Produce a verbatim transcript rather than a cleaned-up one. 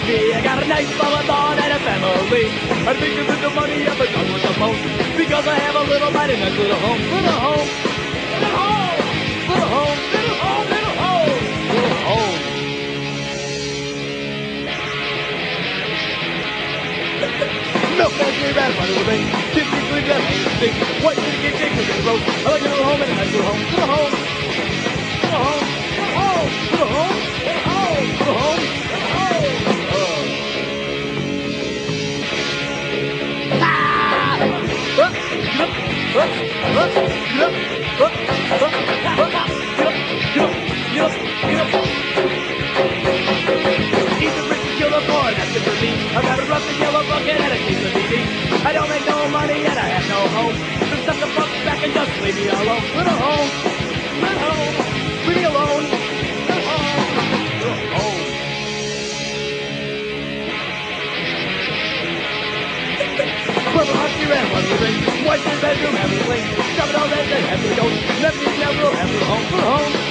me. I got a nice mama, daughter, and a family. I think of the money I've done with the most, because I have a little mighty nice little home. Little home, little home, little home, little home, little home, little home. Milk makes me red, one of the things. Gives me sleep, that makes me think. White kitty get big with the rope. I like a little home and a nice little home. Little home, little home, little home, little home, little home, little home, little home. Ah! Up, get up, up, up, get up, up, up, get up, get up, get up, get up. Eat the rich and kill the poor, that's it for me. I got a rough and yellow bucket and a case of B D. I don't make no money and I have no home. So stuff the fuck back and just leave me alone. Little home, little home, leave me alone. Little home, little home. Purple husky red, one little thing. White in the bedroom, have a fling. Drop it all that day, have a ghost. Never need, never will, have a home, little home.